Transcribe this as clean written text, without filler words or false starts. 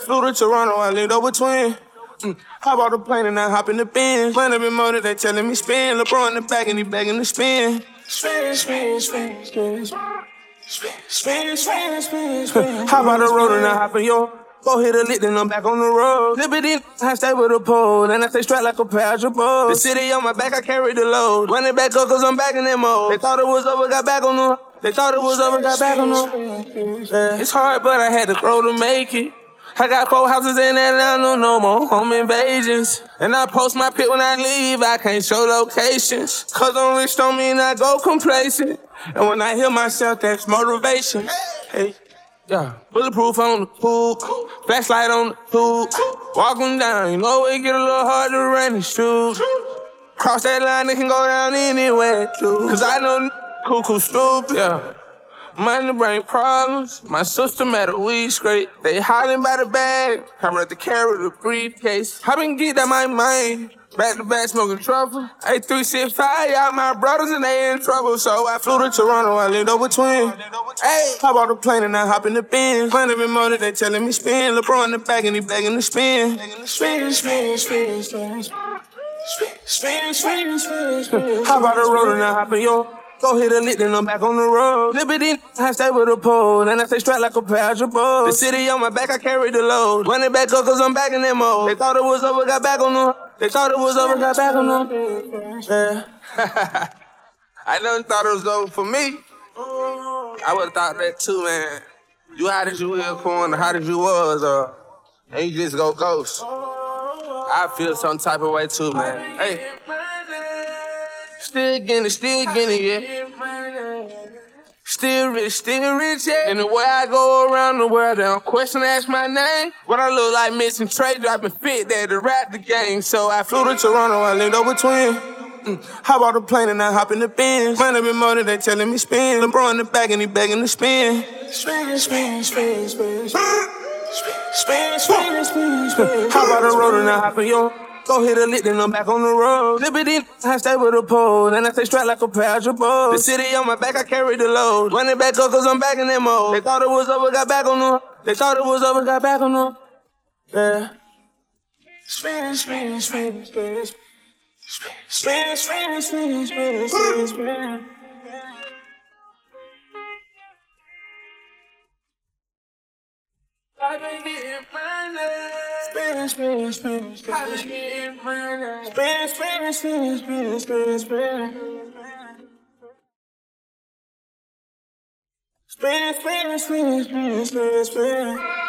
Flew to Toronto, I lived over twin. Hop out the plane and I hop in the Benz. Money been motor, they telling me spin. LeBron in the back and he begging to spin. Spin, spin, spin, spin, spin, spin, spin, spin. Hop out the road and I hop in your. Go hit a lick, then I'm back on the road. Liberty, I stay with a pole, and I stay strapped like a patch of balls. The city on my back, I carry the load. Running back up, cause I'm back in that mode. They thought it was over, got back on the. They thought it was over, got back on the. Yeah. It's hard, but I had to grow to make it. I got 4 houses in Atlanta, no more home invasions. And I post my pic when I leave, I can't show locations. Cause I'm rich don't mean I go complacent. And when I hear myself, that's motivation. Hey. Yeah, bulletproof on the pool, flashlight on the tube. Walking down, you know it get a little hard to run the shoes. Cross that line, it can go down anywhere too. Cause I know cuckoo stupid. Yeah, money bring problems. My sister met a weed scrape. They hollering by the bag. I rather carry the briefcase. I been geeked out my mind. Back to back smoking truffle. 8365 out my brothers and they in trouble. So I flew to Toronto, I lived over twin. Hey, hop out the plane and I hop in the Benz. Money been motor, they telling me spin. LeBron in the back and he begging to spin. Spin, spin, spin, spin, spin, spin, spin, spin. Hop out the road and I hop in your. Go hit a lick, then I'm back on the road. Liberty, I stay with a pole, and I stay strapped like a patch of balls. The city on my back, I carry the load. Running back up, cause I'm back in that mode. They thought it was over, got back on the. They thought it was over, got back on the. Yeah. I never thought it was over for me. I would've thought that too, man. You hot as you will, corn, hot as you was, and you just go ghost. I feel some type of way too, man. Hey. Still getting it, yeah. Still rich, yeah. And the way I go around the world, they don't question, ask my name. What I look like missing trade, dropping fit there to rap the game. So I flew to Toronto, I lived over twin. Hop out the plane and I hop in the Benz. Money been motor, they telling me spin. LeBron in the back and he begging to spin. Spin, spin, spin, spin, spin. Spin, spin, spin, spin. Hop out the road and I hop in your. Go hit a lick, then I'm back on the road. Liberty, I stay with a pole, and I stay strapped like a patch of balls. The city on my back, I carry the load. Running back up, cause I'm back in that mode. They thought it was over, got back on the. They thought it was over, got back on the. Yeah. Spin, spin, spin, spin. Spin, spin, spin, spin, spin, spin. I've been getting money. Spin, spin, spin, spin. I've been getting money. Spin, spin, spin, spin, spin, spin. Spin, spin, spin, spin, spin, spin.